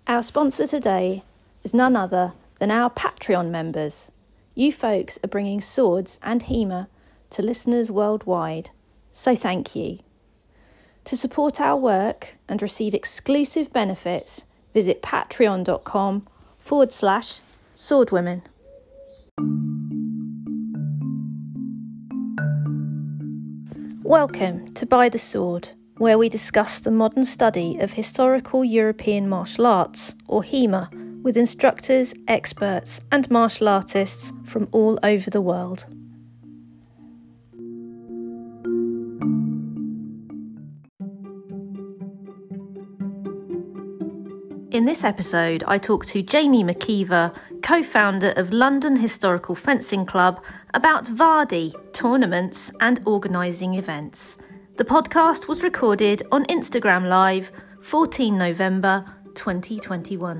Our sponsor today is none other than our Patreon members. You folks are bringing swords and HEMA to listeners worldwide, so thank you. To support our work and receive exclusive benefits, visit patreon.com/swordwomen. Welcome to By the Sword, where we discuss the modern study of historical European martial arts, or HEMA, with instructors, experts and martial artists from all over the world. In this episode, I talk to Jamie McKeever, co-founder of London Historical Fencing Club, about Vardy, tournaments and organising events. The podcast was recorded on Instagram Live, 14 November 2021.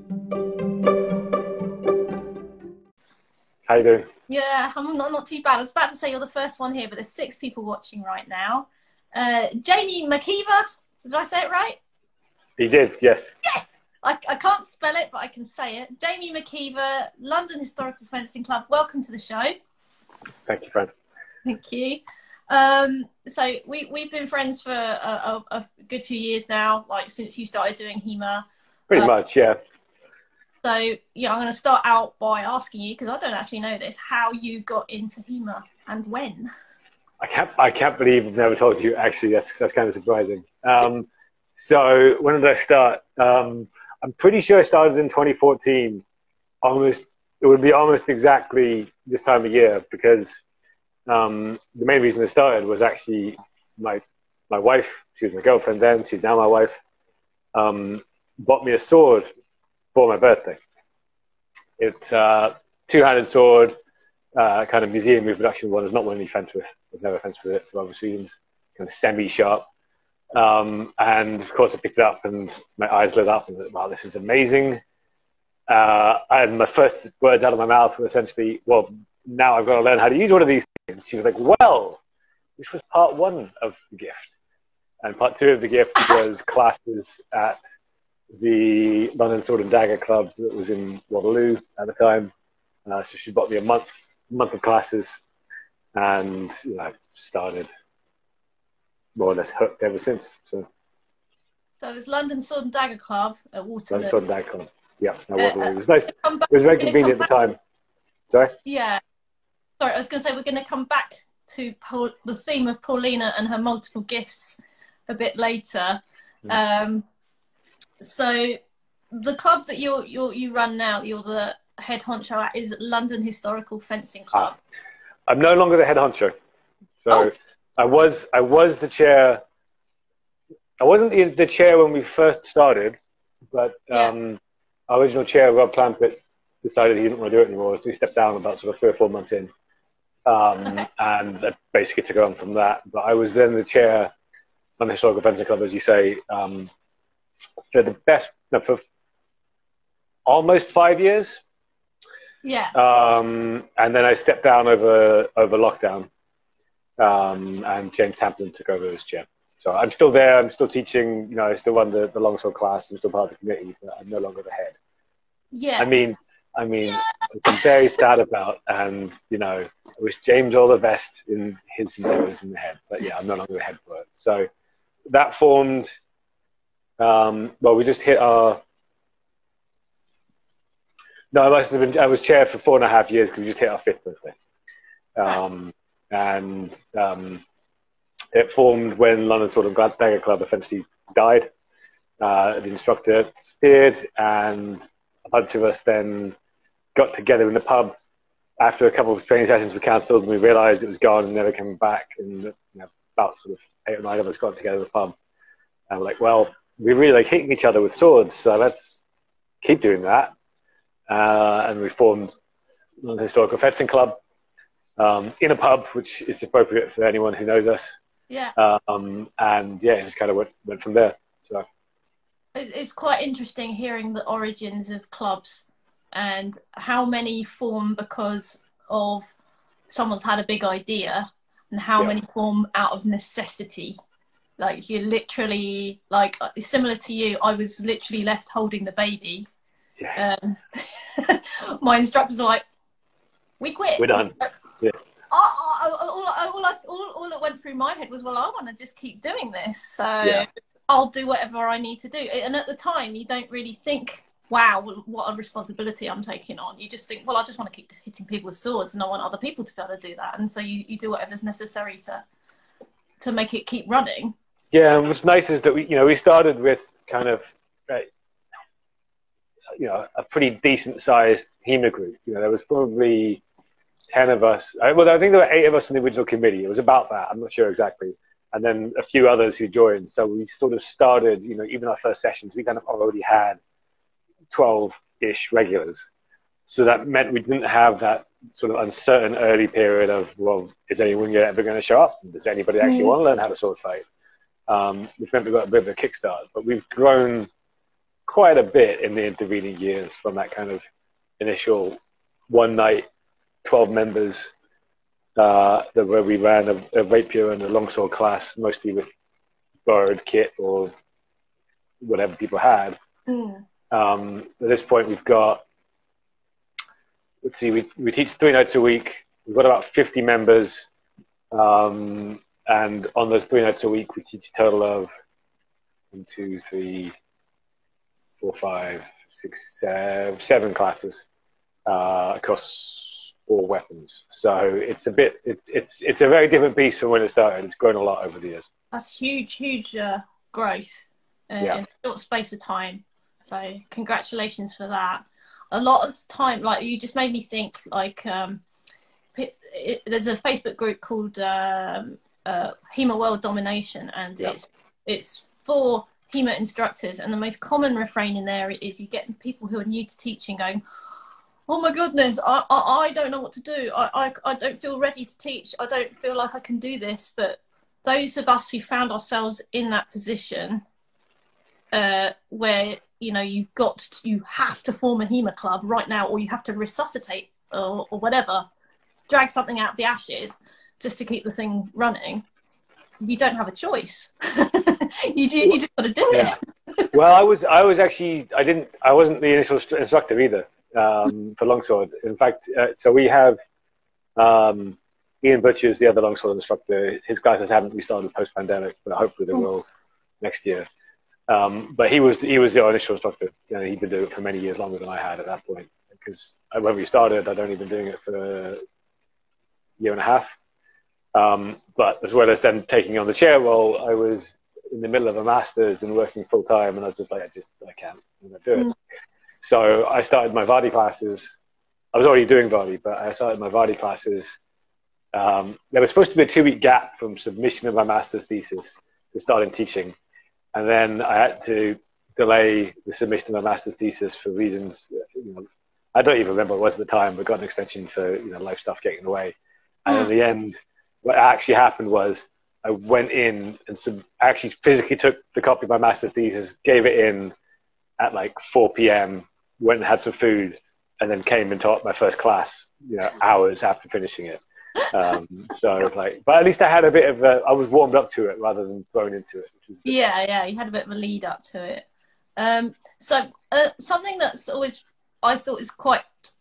How you doing? Yeah, I'm not too bad. I was about to say you're the first one here, but there's 6 people watching right now. Jamie McKeever, did I say it right? You did, yes. Yes! I can't spell it, but I can say it. Jamie McKeever, London Historical Fencing Club. Welcome to the show. Thank you, friend. Thank you. So we've been friends for a good few years now, like since you started doing HEMA. Pretty much, yeah. So yeah, I'm going to start out by asking you, because I don't actually know this, how you got into HEMA and when. I can't believe I've never told you. Actually, that's kind of surprising. So when did I start? I'm pretty sure I started in 2014. It would be almost exactly this time of year, because the main reason I started was actually my wife. She was my girlfriend then. She's now my wife. Bought me a sword for my birthday. It's a two-handed sword, kind of museum reproduction one. There's not one you fence with. I've never fenced with it for obvious reasons. Kind of semi-sharp. And of course I picked it up and my eyes lit up and I was like, wow, this is amazing. And my first words out of my mouth were essentially, well, now I've got to learn how to use one of these things. She was like, well, which was part 1 of the gift. And part 2 of the gift was classes at the London Sword and Dagger Club that was in Waterloo at the time. So she bought me a month of classes, and started more or less hooked ever since. So it was London Sword and Dagger Club at Waterloo. London Sword and Dagger Club, yeah. Waterloo. It was nice. It was very convenient at the time. Sorry? Yeah. Sorry, I was going to say we're going to come back to the theme of Paulina and her multiple gifts a bit later. So the club that you run now, that you're the head honcho at, is London Historical Fencing Club. I'm no longer the head honcho. So I was the chair. I wasn't the chair when we first started, but our original chair, Rob Clampett, decided he didn't want to do it anymore, so he stepped down about sort of 3 or 4 months in. And I basically took on from that. But I was then the chair on the Historical Fencing Club, as you say, for almost 5 years. Yeah. And then I stepped down over lockdown, and James Tamplin took over as chair. So I'm still there. I'm still teaching. I still run the longsword class. I'm still part of the committee, but I'm no longer the head. Yeah. I mean, which I'm very sad about, and I wish James all the best in his endeavours in the head. But yeah, I'm no longer the head for it. So that formed. Well, we just hit our. No, I must have been. I was chair for 4.5 years because we just hit our 5th birthday. And it formed when London Sword and Dagger Club essentially died. The instructor disappeared, and a bunch of us then got together in the pub after a couple of training sessions were cancelled, and we realised it was gone and never coming back. And about sort of 8 or 9 of us got together in the pub, and we're like, well, we really like hitting each other with swords, so let's keep doing that. And we formed the Historical Fencing Club in a pub, which is appropriate for anyone who knows us. Yeah. And yeah, it just kind of went from there. So it's quite interesting hearing the origins of clubs and how many form because of someone's had a big idea and how many form out of necessity. Like you're literally like similar to you. I was literally left holding the baby. Yeah. My instructors are like, "We quit. We're done." Yeah. All that went through my head was, well, I want to just keep doing this, so Yeah. I'll do whatever I need to do. And at the time, you don't really think, wow, what a responsibility I'm taking on. You just think, well, I just want to keep hitting people with swords, and I want other people to be able to do that. And so you do whatever's necessary to make it keep running. Yeah, and what's nice is that we started with kind of a pretty decent sized HEMA group. There was probably 10 of us. Well, I think there were 8 of us in the original committee. It was about that. I'm not sure exactly. And then a few others who joined. So we sort of started, even our first sessions, we kind of already had 12-ish regulars. So that meant we didn't have that sort of uncertain early period of, well, is anyone ever going to show up? Does anybody actually want to learn how to sword fight? Which meant we got a bit of a kickstart. But we've grown quite a bit in the intervening years from that kind of initial one night, 12 members, where we ran a rapier and a longsword class, mostly with borrowed kit or whatever people had. At this point, we've got, let's see, we teach 3 nights a week. We've got about 50 members. And on those 3 nights a week, we teach a total of 1, 2, 3, 4, 5, 6, 7 classes across 4 weapons. So it's a very different beast from when it started. It's grown a lot over the years. That's huge growth in a short space of time. So congratulations for that. A lot of time, like you just made me think, like there's a Facebook group called HEMA World Domination, and it's for HEMA instructors, and the most common refrain in there is you get people who are new to teaching going, oh my goodness, I don't know what to do. I don't feel ready to teach. I don't feel like I can do this. But those of us who found ourselves in that position where, you have to form a HEMA club right now, or you have to resuscitate or whatever, drag something out of the ashes just to keep the thing running, you don't have a choice. You just got to do it. Well, I wasn't the initial instructor either. For longsword. In fact, so we have Ian Butcher's the other longsword instructor. His classes haven't restarted post-pandemic, but hopefully they will next year. But he was the initial instructor. He'd been doing it for many years, longer than I had at that point. Because when we started, I'd only been doing it for a year and a half. But as well as then taking on the chair role, I was in the middle of a master's and working full time, and I was just like, I can't do it. So I started my Vardy classes. I was already doing Vardy, but I started my Vardy classes. There was supposed to be a 2-week gap from submission of my master's thesis to starting teaching. And then I had to delay the submission of my master's thesis for reasons, I don't even remember what it was at the time, but got an extension for, life stuff getting in the way. And in the end, what actually happened was I went in and actually physically took the copy of my master's thesis, gave it in at like 4 p.m., went and had some food, and then came and taught my first class, hours after finishing it. So I was like, but at least I had a bit of I was warmed up to it rather than thrown into it. Which was yeah, you had a bit of a lead up to it. So something that's always, I thought is quite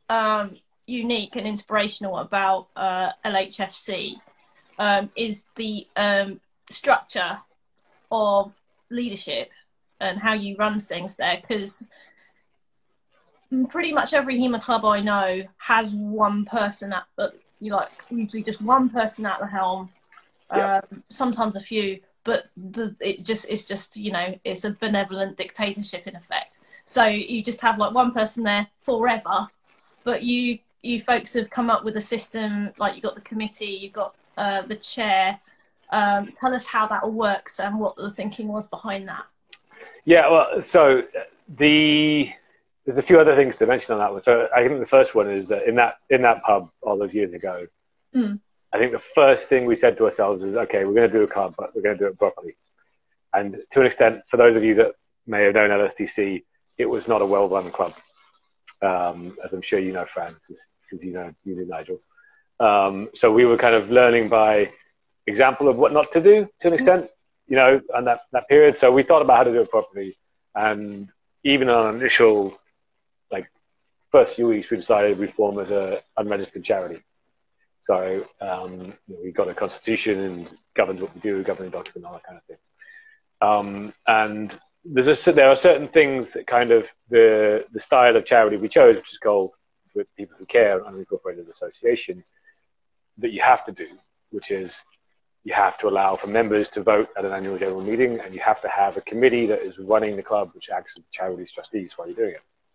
unique and inspirational about LHFC is the structure of leadership and how you run things there, because pretty much every HEMA club I know has one person usually just one person at the helm, sometimes a few, but it's just it's a benevolent dictatorship in effect. So you just have like one person there forever, but you folks have come up with a system, like you got the committee, you got the chair. Tell us how that all works and what the thinking was behind that. Yeah, well, so there's a few other things to mention on that one. So I think the first one is that in that pub all those years ago, I think the first thing we said to ourselves is, okay, we're going to do a club, but we're going to do it properly. And to an extent, for those of you that may have known LSTC, it was not a well-run club, as I'm sure you know, Fran, because you knew Nigel. So we were kind of learning by example of what not to do to an extent. and that period. So we thought about how to do it properly. And even on initial, like, first few weeks, we decided we'd form as an unregistered charity. So we got a constitution and governs what we do, governing document, all that kind of thing. And there are certain things that kind of the style of charity we chose, which is called, for people who care, an unincorporated association, that you have to do, which is you have to allow for members to vote at an annual general meeting, and you have to have a committee that is running the club, which acts as charity's trustees while you're doing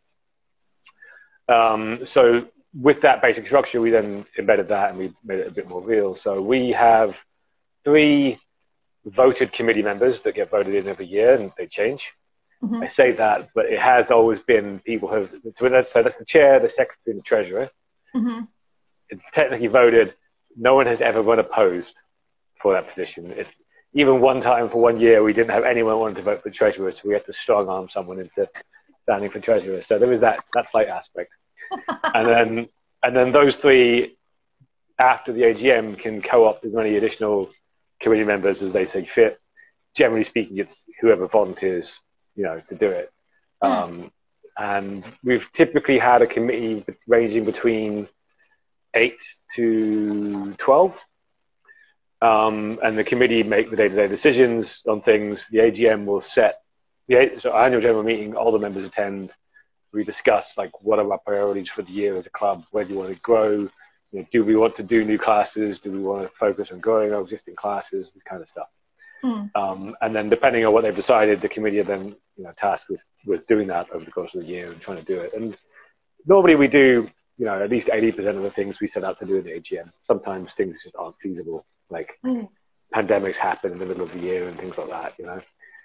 it. So with that basic structure, we then embedded that and we made it a bit more real. So we have 3 voted committee members that get voted in every year, and they change. I say that, but it has always been people have. So that's the chair, the secretary, and the treasurer. It's technically voted. No one has ever run opposed for that position. It's even one time for 1 year we didn't have anyone wanting to vote for treasurer, so we had to strong arm someone into standing for treasurer. So there was that slight aspect. and then those 3 after the AGM can co-opt as many additional committee members as they see fit. Generally speaking, it's whoever volunteers, to do it. And we've typically had a committee ranging between 8 to 12. And the committee make the day-to-day decisions on things. The AGM will set so annual general meeting, all the members attend. We discuss, like, what are our priorities for the year as a club? Where do you want to grow? Do we want to do new classes? Do we want to focus on growing our existing classes? This kind of stuff. And then depending on what they've decided, the committee are then tasked with doing that over the course of the year and trying to do it. And normally we do, at least 80% of the things we set out to do in the AGM. Sometimes things just aren't feasible, like pandemics happen in the middle of the year and things like that,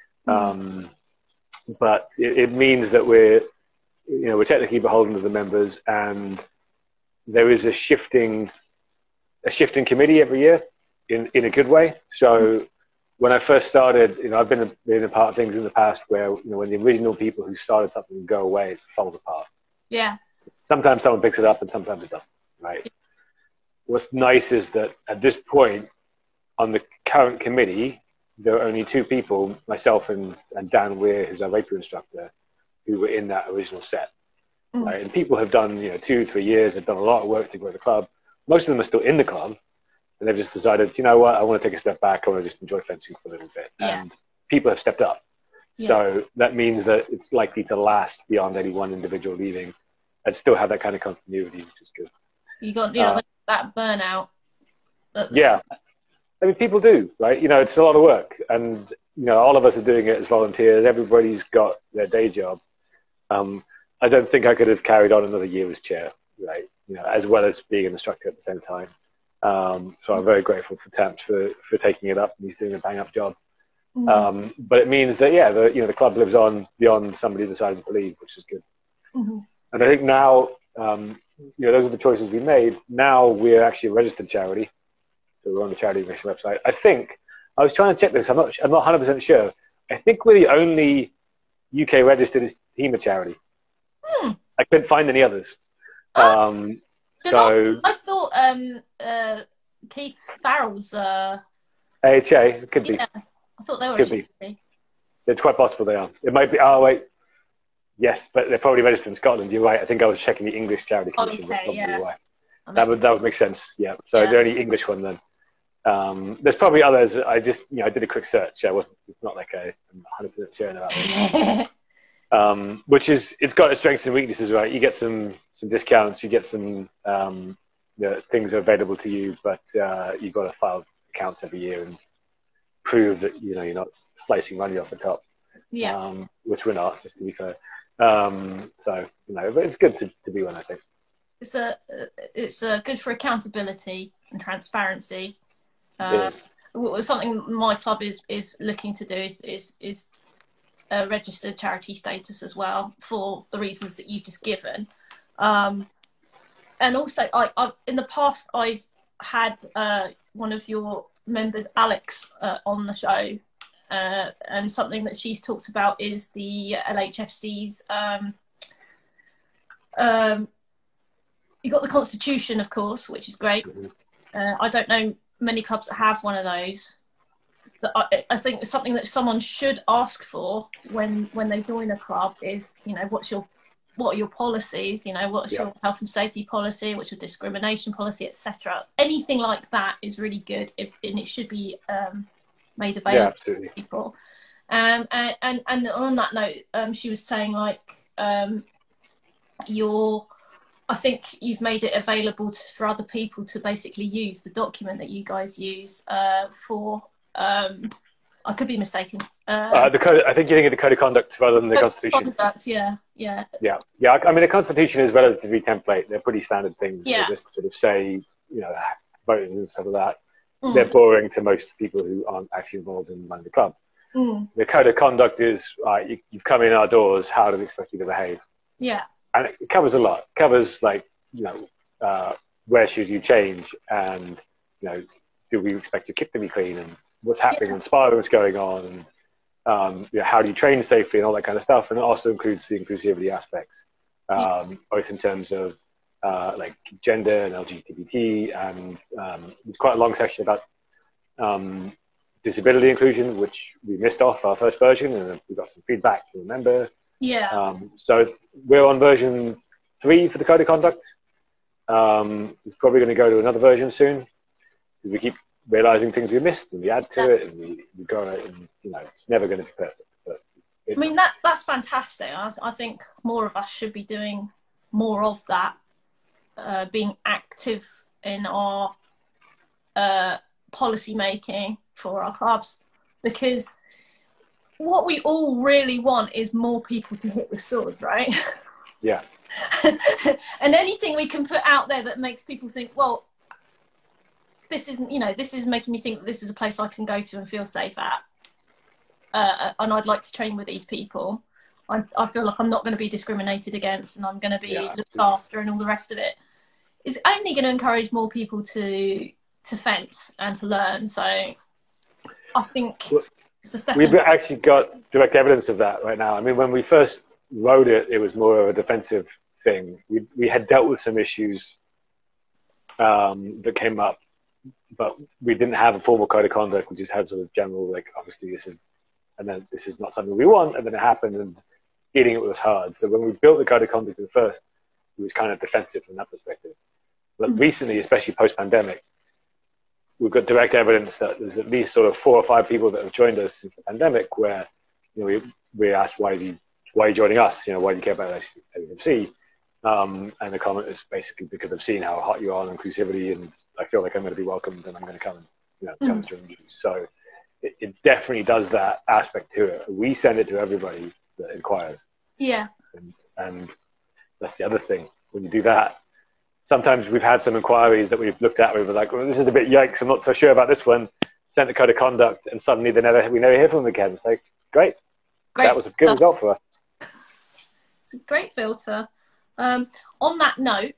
But it means that we're technically beholden to the members, and there is a shifting committee every year in a good way. So when I first started, I've been a part of things in the past where, when the original people who started something go away, it falls apart. Yeah. Sometimes someone picks it up and sometimes it doesn't, right? What's nice is that at this point on the current committee, there are only 2 people, myself and Dan Weir, who's our rapier instructor, who were in that original set. Right? And people have done, 2-3 years, have done a lot of work to grow the club. Most of them are still in the club, and they've just decided, you know what, I want to take a step back. I want to just enjoy fencing for a little bit. Yeah. And people have stepped up. Yeah. So that means that it's likely to last beyond any one individual leaving and still have that kind of continuity, which is good. You got that burnout. Yeah. I mean, people do, right? It's a lot of work. And, all of us are doing it as volunteers. Everybody's got their day job. I don't think I could have carried on another year as chair, right? As well as being an instructor at the same time. So I'm very grateful for Tamps for taking it up, and he's doing a bang-up job. But it means that, the club lives on beyond somebody deciding to leave, which is good. And I think now, those are the choices we made. Now we're actually a registered charity. So we're on the Charity Commission website. I think, I was trying to check this, I'm not 100% sure. I think we're the only UK registered HEMA charity. I couldn't find any others. I thought Keith Farrell's AHA, it could be. Yeah, I thought they were. Could be. It's quite possible they are. It might be. Oh wait, yes, but they're probably registered in Scotland. You're right. I think I was checking the English Charity Commission. Okay, That's probably yeah. why. That would make sense. Yeah. So the only English one then. There's probably others. I just I did a quick search. It's not like I'm 100% sure about it. Which is, it's got its strengths and weaknesses, right? You get some discounts, you get some things are available to you, but you've got to file accounts every year and prove that you're not slicing money off the top. Yeah. Which we're not, just to be fair. So but it's good to be one, I think. It's good for accountability and transparency. It is. Something my club is looking to do is registered charity status as well, for the reasons that you've just given. And also, I in the past I've had one of your members, Alex, on the show, and something that she's talked about is the LHFC's. You got the Constitution, of course, which is great. I don't know many clubs that have one of those. that I think something that someone should ask for when they join a club is, you know, what are your policies? You know, what's your health and safety policy? What's your discrimination policy, etc. Anything like that is really good, and it should be made available to people. And on that note, she was saying like I think you've made it available for other people to basically use the document that you guys use for. I could be mistaken. The code, I think you're thinking of the code of conduct rather than the Constitution. Conduct, yeah. I mean, the Constitution is relatively template. They're pretty standard things. Yeah. They just sort of say, you know, voting and stuff like that. They're boring to most people who aren't actually involved in running the club. The code of conduct is, you've come in our doors, how do we expect you to behave? Yeah. And it covers a lot. It covers, like, you know, where should you change, and, you know, do we expect your kit to be clean, and what's happening when sparring's going on, and you know, how do you train safely, and all that kind of stuff. And it also includes the inclusivity aspects, both in terms of like gender and LGBT, and there's quite a long section about disability inclusion, which we missed off our first version, and we got some feedback from a member. So we're on version 3 for the code of conduct. It's probably going to go to another version soon. We keep realizing things we missed, and we add to it, and we go on it, and, you know, it's never going to be perfect. But I mean, that's fantastic. I think more of us should be doing more of that, being active in our policy making for our clubs, because what we all really want is more people to hit with swords, right? Yeah. And anything we can put out there that makes people think, well, this isn't, you know, this is making me think that this is a place I can go to and feel safe at, and I'd like to train with these people. I feel like I'm not going to be discriminated against, and I'm going to be looked after, and all the rest of it is only going to encourage more people to fence and to learn. So I think it's a step. We've actually got direct evidence of that right now. I mean, when we first wrote it, it was more of a defensive thing. We had dealt with some issues that came up, but we didn't have a formal code of conduct. We just had sort of general, like, obviously this is, and then this is not something we want, and then it happened, and getting it was hard. So when we built the code of conduct at first, it was kind of defensive from that perspective. But recently, especially post-pandemic, we've got direct evidence that there's at least sort of 4 or 5 people that have joined us since the pandemic, where, you know, we asked, why are you joining us? You know, why do you care about LMC? And the comment is basically because I've seen how hot you are on inclusivity, and I feel like I'm going to be welcomed, and I'm going to come and, you know, come and join you. So it definitely does that aspect to it. We send it to everybody that inquires. Yeah. And that's the other thing. When you do that, sometimes we've had some inquiries that we've looked at. We were like, well, this is a bit yikes. I'm not so sure about this one. Sent the code of conduct, and suddenly we never hear from them again. It's like, great. That was a good result for us. It's a great filter. On that note,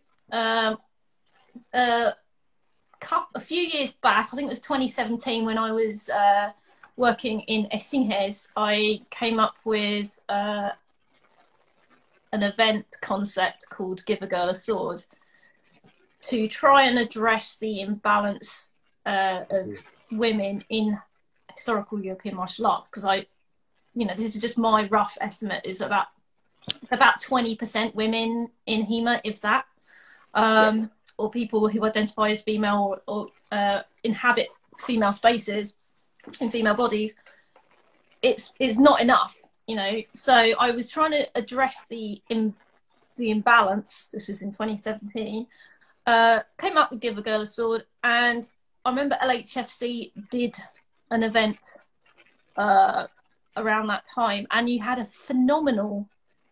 a few years back, I think it was 2017, when I was working in Essinges, I came up with an event concept called Give a Girl a Sword, to try and address the imbalance of women in historical European martial arts. Because this is just my rough estimate, is about 20% women in HEMA, if that, or people who identify as female or inhabit female spaces in female bodies. It's not enough, you know. So I was trying to address the imbalance. This is in 2017. Came up with Give a Girl a Sword, and I remember LHFC did an event around that time, and you had a phenomenal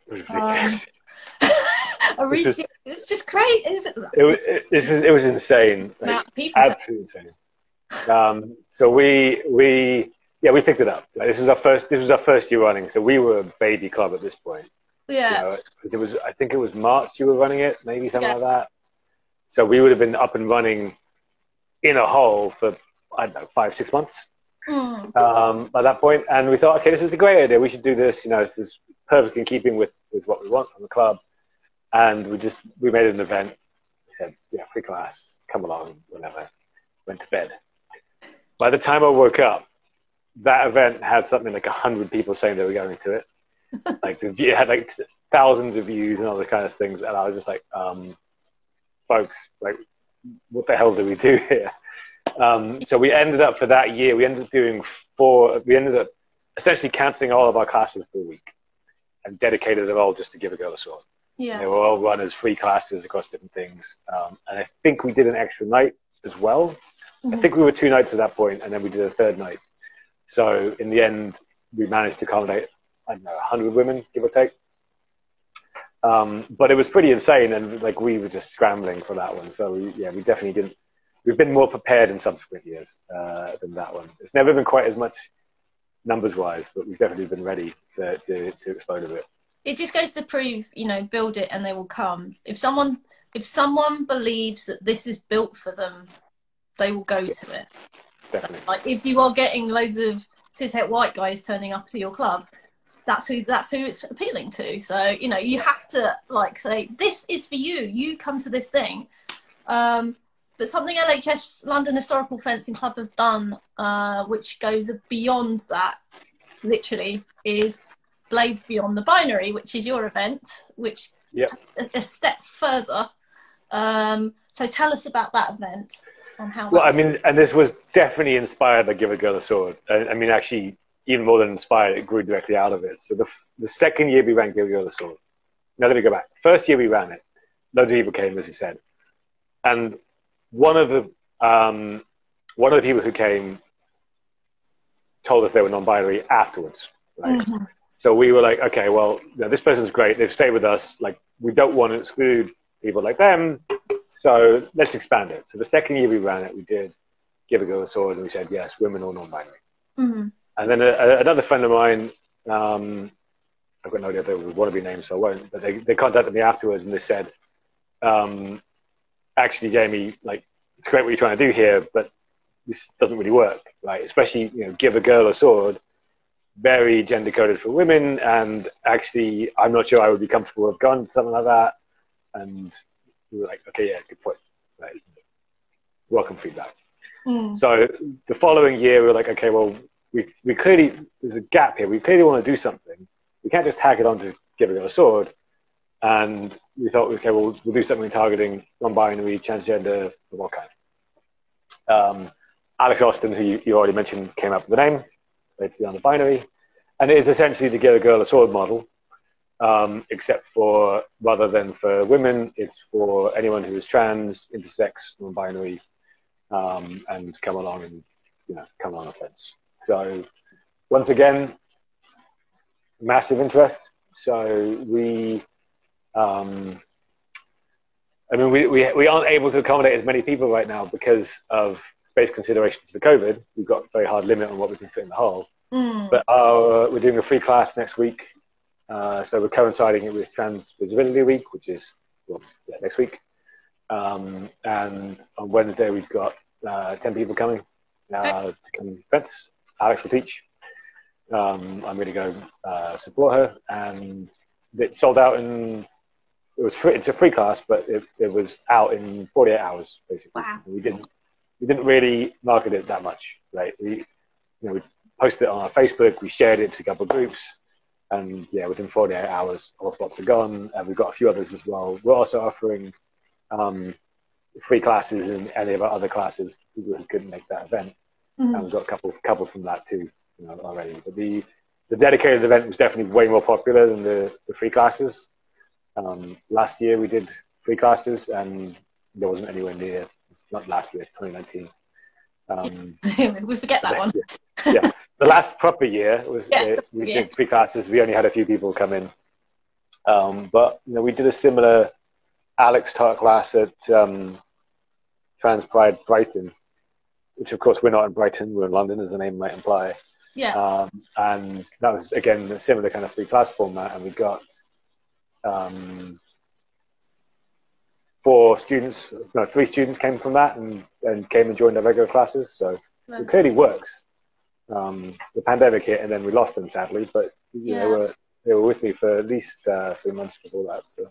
it's just great. It was insane. Like, absolutely insane. So we picked it up. Like, this was our first year running. So we were a baby club at this point. Yeah. You know, I think it was March you were running it, maybe something like that. So we would have been up and running in a hole for, I don't know, 5-6 months by that point. And we thought, okay, this is a great idea. We should do this. You know, this is perfectly in keeping with what we want from the club. And we made an event. We said, yeah, free class, come along, whatever. Went to bed. By the time I woke up, that event had something like 100 people saying they were going to it. Like it had like thousands of views and all those kind of things, and I was just like, folks, like, what the hell do we do here? So we ended up for that year, we ended up doing we ended up essentially cancelling all of our classes for a week and dedicated them all just to Give a Girl a Sword. Yeah. They were all run as free classes across different things. And I think we did an extra night as well. Mm-hmm. I think we were 2 nights at that point, and then we did a 3rd night. So in the end, we managed to accommodate, I don't know, 100 women, give or take. But it was pretty insane, and like we were just scrambling for that one. So we definitely didn't. We've been more prepared in subsequent years than that one. It's never been quite as much numbers-wise, but we've definitely been ready to explode a bit. It just goes to prove, you know, build it and they will come. If someone believes that this is built for them, they will go to it. Definitely. Like if you are getting loads of cishet white guys turning up to your club, that's who it's appealing to. So, you know, you have to like say, this is for you. You come to this thing. But something LHS, London Historical Fencing Club, have done, which goes beyond that, literally, is Blades Beyond the Binary, which is your event, which a step further. So tell us about that event and how. Well, I mean, and this was definitely inspired by Give a Girl a Sword. I mean, actually, even more than inspired, it grew directly out of it. So the second year we ran Give a Girl a Sword. Now let me go back. First year we ran it, loads of people came, as you said, and one of the people who came told us they were non-binary afterwards. Right? Mm-hmm. So we were like, okay, well, you know, this person's great. They've stayed with us. Like, we don't want to exclude people like them. So let's expand it. So the second year we ran it, we did Give a Girl a Sword, and we said, yes, women or non-binary. Mm-hmm. And then another friend of mine, I've got no idea if they want to be named, so I won't, but they contacted me afterwards and they said, actually, Jamie, like, it's great what you're trying to do here, but this doesn't really work, right? Especially, you know, Give a Girl a Sword, very gender coded for women, and actually, I'm not sure I would be comfortable with going to something like that. And we were like, okay, yeah, good point. Right. Welcome feedback. Mm. So the following year, we were like, okay, well, we clearly, there's a gap here. We clearly want to do something. We can't just tag it on to Give a Girl a Sword. And we thought, okay, well, we'll do something targeting non-binary, transgender, of all kinds. Alex Austin, who you already mentioned, came up with the name, Blades Beyond the Binary. And it is essentially the Give a Girl a Sword model, except for, rather than for women, it's for anyone who is trans, intersex, non-binary, and come along and, you know, come on a fence. So once again, massive interest. So we aren't able to accommodate as many people right now because of space considerations for COVID. We've got a very hard limit on what we can fit in the hall. Mm. But we're doing a free class next week. So we're coinciding it with Trans Visibility Week, which is next week. And on Wednesday, we've got 10 people coming to come fence. Alex will teach. I'm going to go support her. And it sold out it's a free class, but it was out in 48 hours, basically. Wow. We didn't really market it that much, right? We posted it on our Facebook, we shared it to a couple of groups, and within 48 hours, all spots are gone. And we've got a few others as well. We're also offering free classes in any of our other classes for people who couldn't make that event. Mm-hmm. And we've got a couple from that too, already. But the dedicated event was definitely way more popular than the free classes. Last year we did free classes and there wasn't anywhere near, it's not last year, 2019. We forget that one. Yeah. The last proper year was we did free classes. We only had a few people come in. But we did a similar Alex taught class at Trans Pride Brighton, which of course we're not in Brighton, we're in London, as the name might imply. Yeah. And that was again a similar kind of free class format, and we got 3 students came from that and came and joined our regular classes. So it clearly works. The pandemic hit and then we lost them sadly, but they were with me for at least 3 months before that. So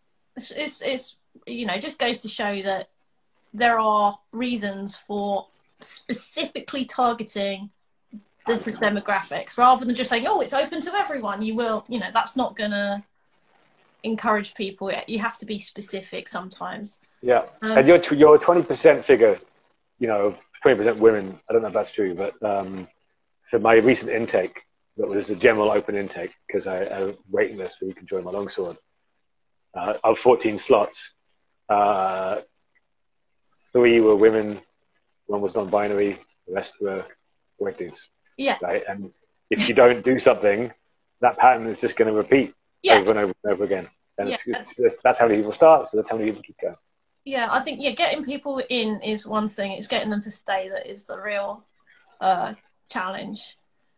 it's just goes to show that there are reasons for specifically targeting different demographics rather than just saying, oh, it's open to everyone. You will, that's not going to encourage people. You have to be specific sometimes. Yeah. And your 20% figure, 20% women, I don't know if that's true, but for my recent intake, that was a general open intake because I had a waiting list where you can join my longsword. Of 14 slots, 3 were women, 1 was non-binary, the rest were white dudes. Yeah. Right. And if you don't do something, that pattern is just going to repeat over and over and over again. And that's how many people start, so that's how many people keep going. Yeah, I think getting people in is one thing. It's getting them to stay that is the real challenge.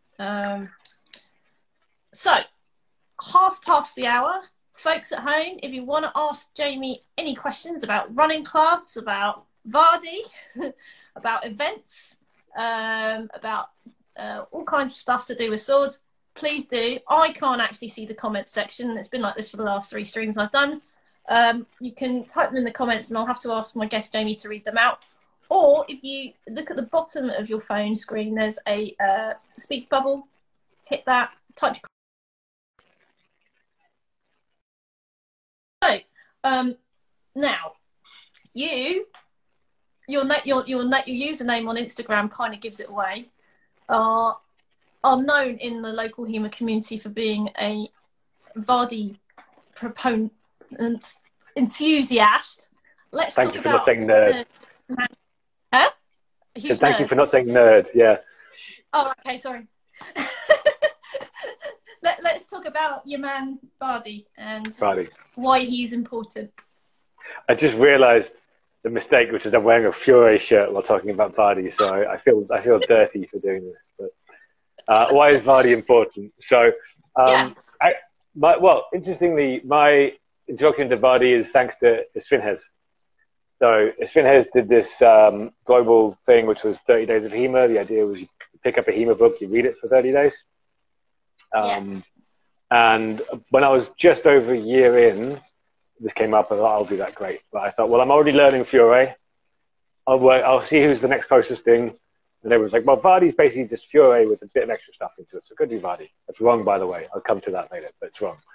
So, 1:30. Folks at home, if you want to ask Jamie any questions about running clubs, about Vardy, about events, about all kinds of stuff to do with swords, please do. I can't actually see the comments section. It's been like this for the last 3 streams I've done. You can type them in the comments and I'll have to ask my guest Jamie to read them out. Or if you look at the bottom of your phone screen, there's a speech bubble. Hit that, type your now, your username on Instagram kind of gives it away. Are known in the local HEMA community for being a Vardy proponent, enthusiast. Let's Thank talk you for about not saying nerd. Thank you for not saying nerd. Yeah. Oh, okay. Sorry. Let's talk about your man Vardy and why he's important. I just realised the mistake, which is I'm wearing a Fiore shirt while talking about Vardy, so I feel dirty for doing this. But why is Vardy important? So, interestingly, my introduction to Vardy is thanks to Esfinges. So Esfinges did this global thing, which was 30 days of HEMA. The idea was you pick up a HEMA book, you read it for 30 days. And when I was just over a year in, this came up, I thought, I'll do that, great. But I thought, well, I'm already learning Fiore. I'll see who's the next closest thing. And everyone's like, well, Vardy's basically just Fiore with a bit of extra stuff into it. So go do Vardy. That's wrong, by the way. I'll come to that later, but it's wrong.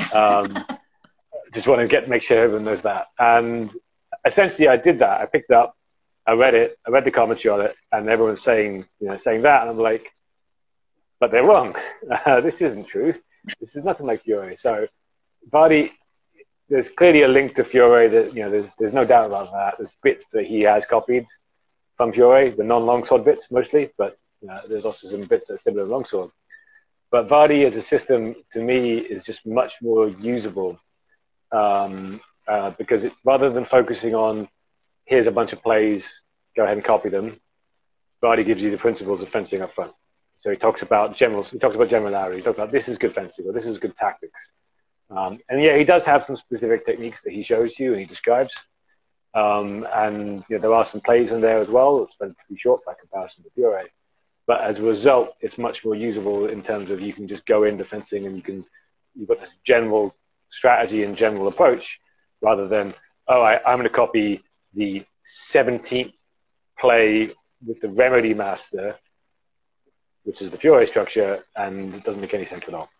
Just want to make sure everyone knows that. And essentially, I did that. I picked it up, I read it, I read the commentary on it, and everyone's saying that. And I'm like, but they're wrong. This isn't true. This is nothing like Fiore. So Vardy, there's clearly a link to Fiore that, there's no doubt about that. There's bits that he has copied from Fiore, the non-longsword bits mostly, but there's also some bits that are similar to longsword. But Vardy as a system, to me, is just much more usable because rather than focusing on, here's a bunch of plays, go ahead and copy them, Vardy gives you the principles of fencing up front. So he talks about generality, he talks about this is good fencing, or this is good tactics. And he does have some specific techniques that he shows you and he describes. And there are some plays in there as well. It's relatively short by comparison to Fiore. But as a result, it's much more usable in terms of you can just go into fencing and you've got this general strategy and general approach rather than, I'm going to copy the 17th play with the remedy master, which is the Fiore structure, and it doesn't make any sense at all.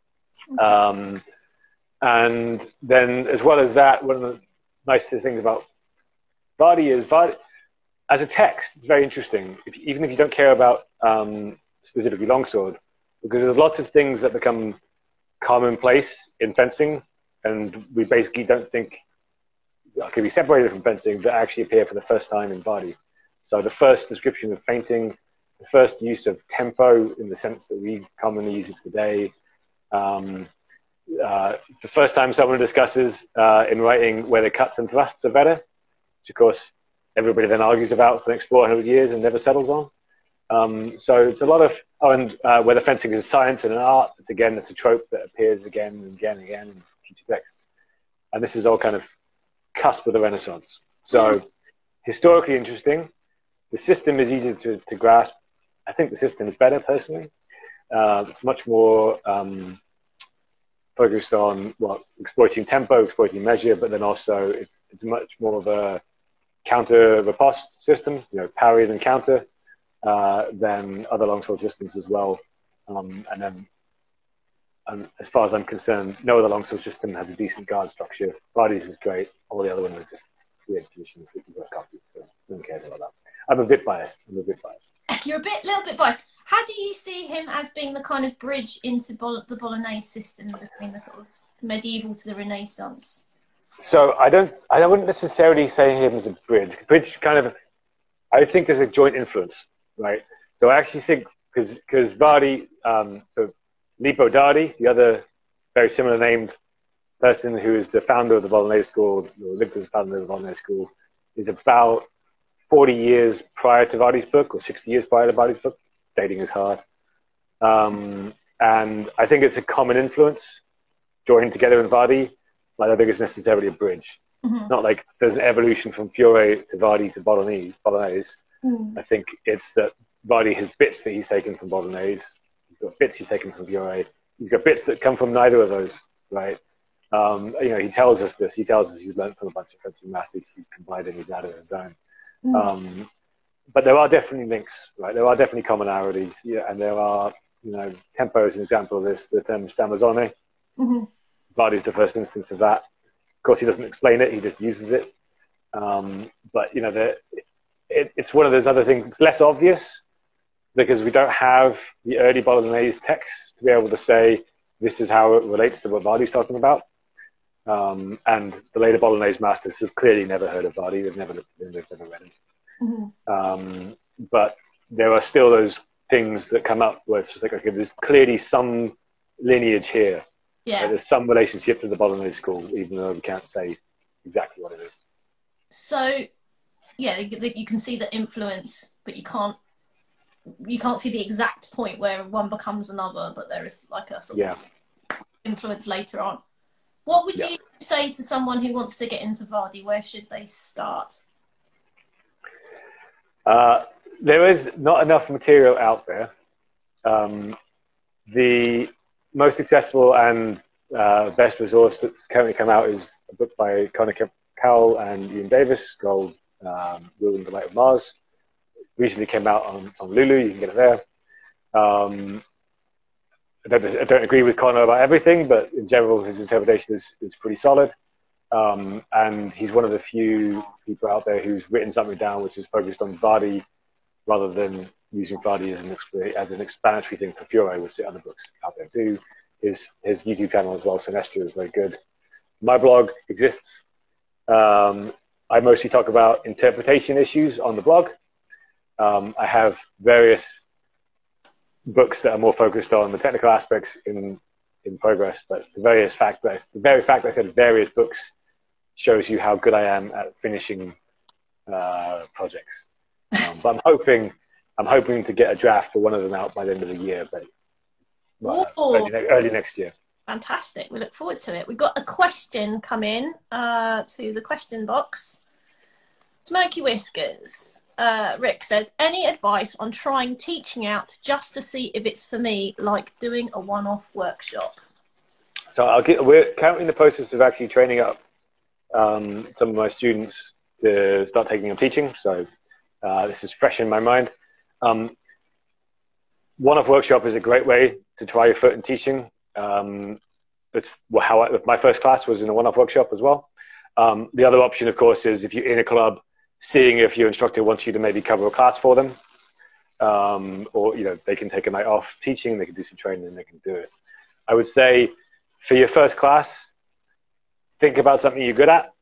And then, as well as that, one of the nicest things about Vardy is as a text, it's very interesting, even if you don't care about specifically longsword, because there's lots of things that become commonplace in fencing, and we basically don't think can be separated from fencing, that actually appear for the first time in Vardy. So the first description of feinting, the first use of tempo in the sense that we commonly use it today, the first time someone discusses in writing whether cuts and thrusts are better, which of course everybody then argues about for the next 400 years and never settles on. So it's a lot of, whether fencing is a science and an art, it's a trope that appears again and again and again in future texts. And this is all kind of cusp of the Renaissance. So historically interesting. The system is easier to grasp. I think the system is better personally. It's much more focused on exploiting tempo, exploiting measure, but then also it's much more of a counter riposte system, parry then counter, than other longsword systems as well. And then, as far as I'm concerned, no other longsword system has a decent guard structure. Vardy's is great. All the other ones are just weird positions that you've got to copy. So no one cares about that. I'm a bit biased. You're little bit biased. How do you see him as being the kind of bridge into the Bolognese system between the sort of medieval to the Renaissance? So I wouldn't necessarily say him as a bridge. Bridge kind of, I think there's a joint influence, right? So I actually think because Vardi, so Lippo Dardi, the other very similar named person who is the founder of the Bolognese school, or lived as the founder of the Bolognese school, is about 40 years prior to Vardi's book, or 60 years prior to Vardi's book. Dating is hard. And I think it's a common influence joining together in Vardi. I don't think it's necessarily a bridge. Mm-hmm. It's not like there's an evolution from Fiore to Vardi to Bolognese. I think it's that Vardi has bits that he's taken from Bolognese. He's got bits he's taken from Fiore. He's got bits that come from neither of those, right? He tells us this. He tells us he's learned from a bunch of fencing masters. He's combined and he's added his own. Mm-hmm. But there are definitely links, right? There are definitely commonalities, and there are, Tempo is an example of this. The term Stamazone. Mm-hmm. Vardi's the first instance of that. Of course, he doesn't explain it; he just uses it. But it's one of those other things. It's less obvious because we don't have the early Bolognese text to be able to say this is how it relates to what Vardi's talking about. And the later Bolognese masters have clearly never heard of Vardi. They've never read him. Mm-hmm. But there are still those things that come up where it's just like, okay, there's clearly some lineage here. Yeah. There's some relationship to the Bolognese school, even though we can't say exactly what it is. So, you can see the influence, but you can't see the exact point where one becomes another, but there is like a sort of influence later on. What would you say to someone who wants to get into Vardi? Where should they start? There is not enough material out there. The most accessible and best resource that's currently come out is a book by Connor Cowell and Ian Davis called Ruling the Light of Mars. Recently came out on Lulu. You can get it there. I don't agree with Connor about everything, but in general, his interpretation is pretty solid. And he's one of the few people out there who's written something down which is focused on Vardi rather than using Vardi as an explanatory thing for Fiore, which the other books out there do. His YouTube channel as well, Sinestro, is very good. My blog exists. I mostly talk about interpretation issues on the blog. I have various books that are more focused on the technical aspects in progress, but the very fact that I said various books shows you how good I am at finishing projects. But I'm hoping to get a draft for one of them out by the end of the year, but early next year. Fantastic. We look forward to it. We've got a question come in to the question box. Smoky Whiskers. Rick says, any advice on trying teaching out just to see if it's for me, like doing a one-off workshop? So we're currently in the process of actually training up some of my students to start taking up teaching. So this is fresh in my mind. One-off workshop is a great way to try your foot in teaching. It's my first class was in a one-off workshop as well. The other option, of course, is if you're in a club, seeing if your instructor wants you to maybe cover a class for them, or they can take a night off teaching, they can do some training, and they can do it. I would say for your first class, think about something you're good at.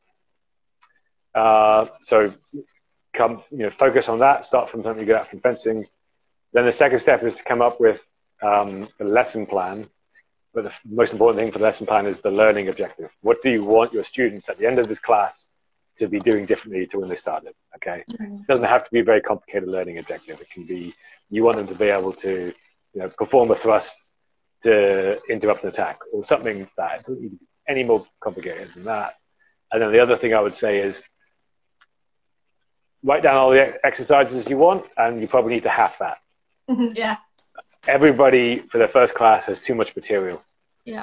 So focus on that. Start from something you're good at from fencing. Then the second step is to come up with a lesson plan. But the most important thing for the lesson plan is the learning objective. What do you want your students at the end of this class to be doing differently to when they started? Okay, It doesn't have to be a very complicated learning objective. It can be you want them to be able to perform a thrust to interrupt an attack or something like that. It doesn't need to be any more complicated than that. And then the other thing I would say is write down all the exercises you want, and you probably need to half that. Yeah. Everybody for their first class has too much material. Yeah.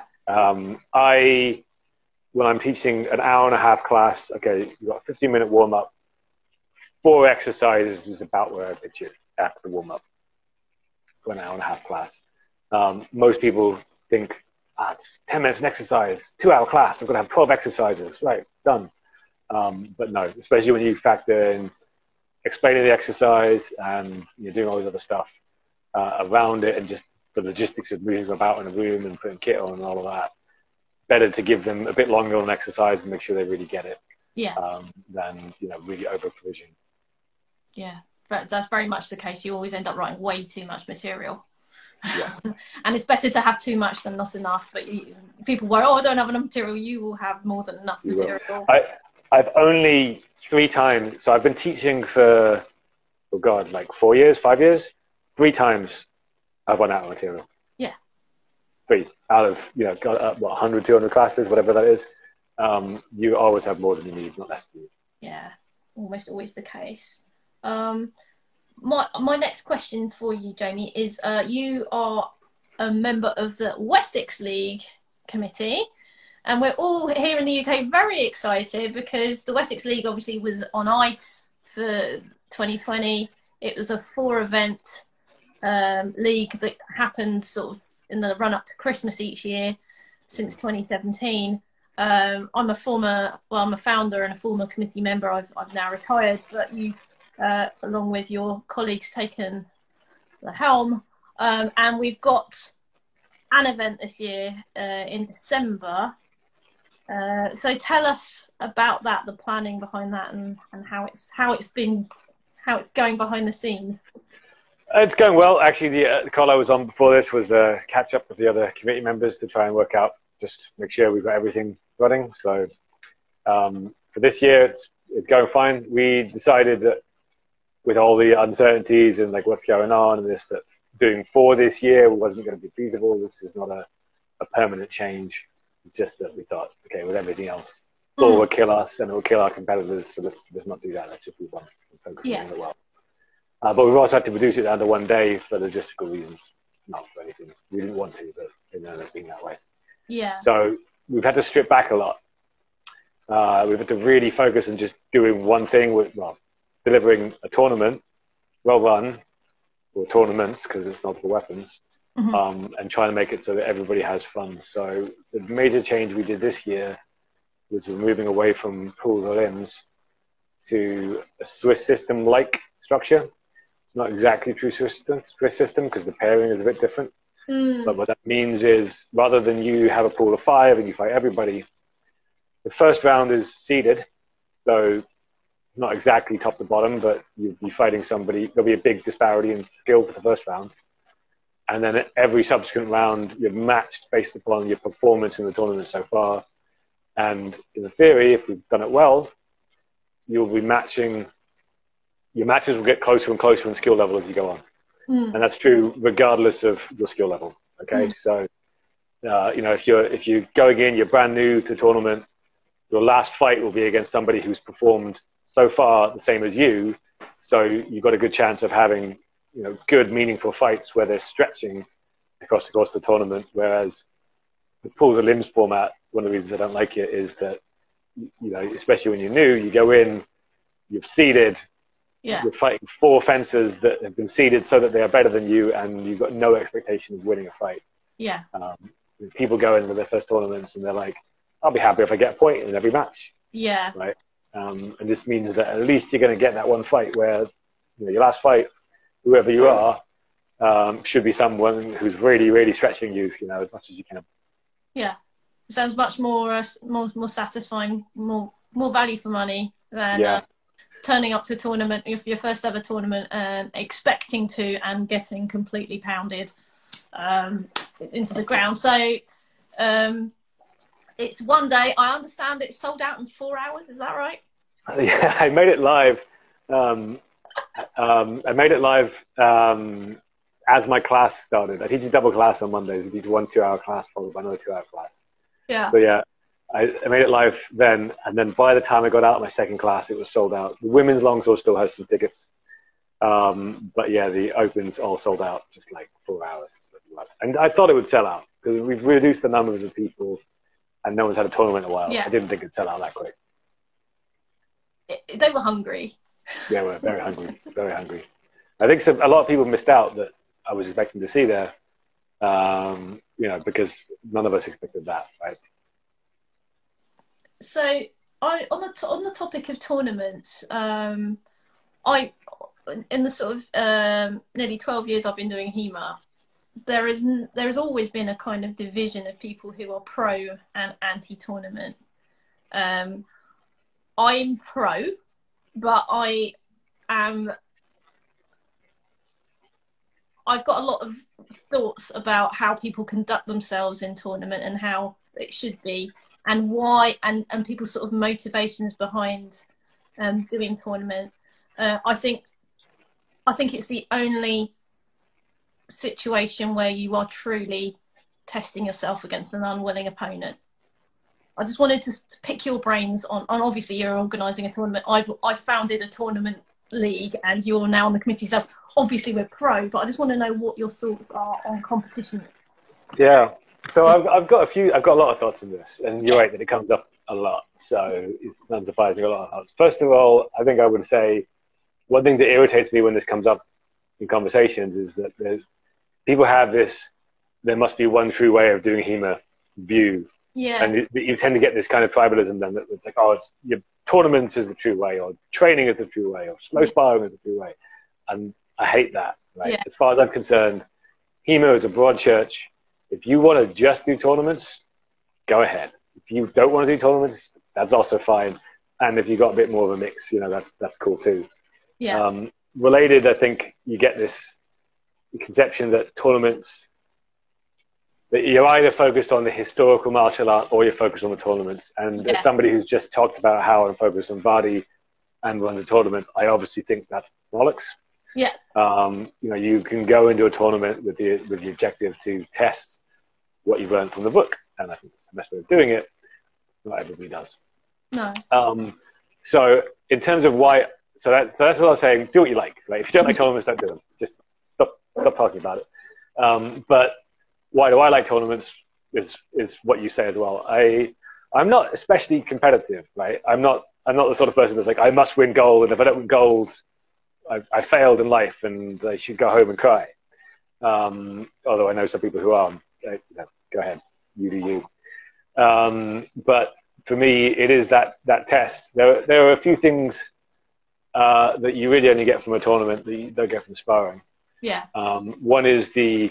When I'm teaching an hour and a half class, okay, you've got a 15-minute warm-up. 4 exercises is about where I pitch it after the warm-up for an hour and a half class. Most people think, it's 10 minutes an exercise, 2-hour class, I've got to have 12 exercises. Right, done. But no, especially when you factor in explaining the exercise and you're doing all this other stuff around it, and just the logistics of moving about in a room and putting kit on and all of that. Better to give them a bit longer on exercise and make sure they really get it. Than really over provision. Yeah, but that's very much the case. You always end up writing way too much material. Yeah. And it's better to have too much than not enough. But people worry, I don't have enough material. You will have more than enough material. I've only 3 times, so I've been teaching for, 4 years, 5 years. 3 times I've run out of material. Yeah. 3 out of, 100, 200 classes, whatever that is. You always have more than you need, not less than you need. Yeah, almost always the case. My next question for you, Jamie, is you are a member of the Wessex League Committee, and we're all here in the UK very excited because the Wessex League obviously was on ice for 2020. It was a 4-event league that happened sort of in the run-up to Christmas each year since 2017. I'm a founder and a former committee member. I've now retired, but you've, along with your colleagues, taken the helm. And we've got an event this year in December. So tell us about that, the planning behind that, and how it's going behind the scenes. It's going well. Actually, the call I was on before this was catch up with the other committee members to try and work out, just make sure we've got everything running. So for this year, it's going fine. We decided that with all the uncertainties and what's going on and this, that doing 4 this year wasn't going to be feasible. This is not a permanent change. It's just that we thought, okay, with everything else, all will kill us and it will kill our competitors. So let's not do that. Let's just move on and focus on it well. But we've also had to reduce it down to 1 day for logistical reasons, not for anything. We didn't want to, but it ended up being that way. Yeah. So we've had to strip back a lot. We've had to really focus on just doing one thing, delivering a tournament, well run, or tournaments, because it's multiple weapons, and trying to make it so that everybody has fun. So the major change we did this year was we're moving away from pools or limbs to a Swiss system-like structure. It's not exactly true Swiss system because the pairing is a bit different. But what that means is rather than you have a pool of 5 and you fight everybody, the first round is seeded. So not exactly top to bottom, but you'll be fighting somebody. There'll be a big disparity in skill for the first round. And then every subsequent round, you're matched based upon your performance in the tournament so far. And in theory, if we've done it well, you'll be matching. Your matches will get closer and closer in skill level as you go on. And that's true regardless of your skill level. Okay. So, if you're going in, you're brand new to tournament, your last fight will be against somebody who's performed so far the same as you. So you've got a good chance of having, good, meaningful fights where they're stretching across the course of the tournament. Whereas the pools of limbs format, one of the reasons I don't like it is that, especially when you're new, you go in, you've seeded, you're fighting 4 fencers that have been seeded so that they are better than you, and you've got no expectation of winning a fight. Yeah. People go into their first tournaments and they're like, I'll be happy if I get a point in every match. Yeah. Right. And this means that at least you're going to get that one fight where, your last fight, whoever you are, should be someone who's really, really stretching you, as much as you can. Yeah. It sounds much more satisfying, more value for money than turning up to a tournament, your first ever tournament, and expecting to and getting completely pounded into the ground. So it's 1 day. I understand it's sold out in 4 hours. Is that right? Yeah, I made it live. I made it live as my class started. I teach a double class on Mondays. I teach 1 2-hour class followed by another 2-hour class. Yeah. So yeah, I made it live then, and then by the time I got out of my second class, it was sold out. The women's longsword still has some tickets, but yeah, the opens all sold out, just 4 hours. And I thought it would sell out because we've reduced the numbers of people, and no one's had a tournament in a while. Yeah. I didn't think it'd sell out that quick. They were hungry Yeah, we're very hungry, very hungry. I think a lot of people missed out that I was expecting to see there, because none of us expected that, right? So, on the topic of tournaments, I in the sort of nearly 12 years I've been doing HEMA, there has always been a kind of division of people who are pro and anti-tournament. I'm pro, but I've got a lot of thoughts about how people conduct themselves in tournament and how it should be, and why, and people's sort of motivations behind doing tournament. I think it's the only situation where you are truly testing yourself against an unwilling opponent. I just wanted to pick your brains on obviously you're organising a tournament. I've founded a tournament league and you're now on the committee, so obviously we're pro, but I just want to know what your thoughts are on competition. Yeah, so I've got a lot of thoughts on this, and you're right that it comes up a lot, so it's unsurprising, a lot of thoughts. First of all, I think I would say one thing that irritates me when this comes up in conversations is that people have this, there must be one true way of doing HEMA view. Yeah. And you tend to get this kind of tribalism then it's like, oh, tournaments is the true way, or training is the true way, or slow sparring is the true way. And I hate that, right? Yeah. As far as I'm concerned, HEMA is a broad church. If you want to just do tournaments, go ahead. If you don't want to do tournaments, that's also fine. And if you've got a bit more of a mix, that's cool too. Yeah. Related, I think you get this conception that tournaments, that you're either focused on the historical martial art or you're focused on the tournaments. And as somebody who's just talked about how I'm focused on Vardy and runs a tournament, I obviously think that's bollocks. Yeah. You can go into a tournament with the objective to test what you've learned from the book, and I think that's the best way of doing it. Not everybody does. No. So in terms of why, so that's what I'm saying. Do what you like. Right? If you don't like tournaments, don't do them. Just stop talking about it. But why do I like tournaments is what you say as well. I'm not especially competitive, right? I'm not the sort of person that's like, I must win gold, and if I don't win gold, I failed in life and I should go home and cry. Although I know some people who are. Go ahead, you do you. But for me, it is that test. There are a few things that you really only get from a tournament that you don't get from sparring. Yeah. One is the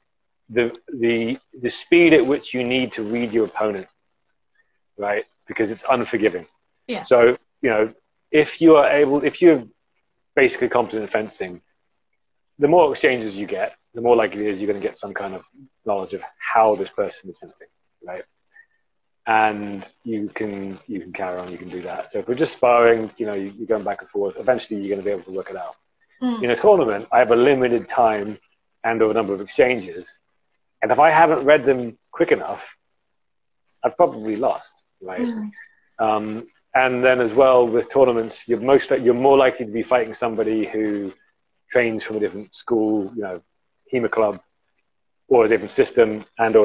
speed at which you need to read your opponent, right? Because it's unforgiving. Yeah. So if you're basically competent in fencing, the more exchanges you get, the more likely it is you're going to get some kind of knowledge of how this person is fencing, right? And you can carry on, you can do that. So if we're just sparring, you're going back and forth, eventually you're going to be able to work it out. In a tournament, I have a limited time and a number of exchanges. And if I haven't read them quick enough, I've probably lost, right? And then as well with tournaments, you're more likely to be fighting somebody who trains from a different school, HEMA club, or a different system,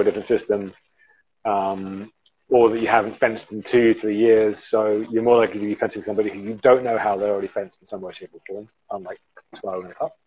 or that you haven't fenced in 2-3 years. So you're more likely to be fencing somebody who you don't know how they're already fenced in some way, shape, or form, unlike sparring in a cup.